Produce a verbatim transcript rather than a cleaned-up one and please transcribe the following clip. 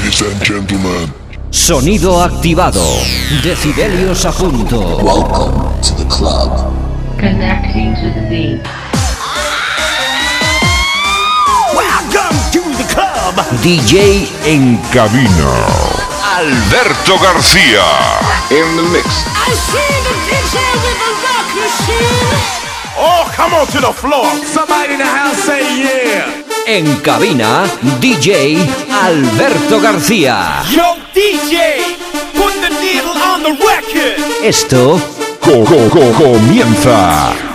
Ladies and gentlemen. Sonido activado. Decibelios a punto. Welcome to the club. Connecting to the beat. Welcome to the club. D J en cabina. Alberto García. In the mix. I see the D J with the rock machine. Oh, come on to the floor. Somebody in the house say yeah. En cabina, D J Alberto García. Yo, D J, put the needle on the record. Esto co co co comienza.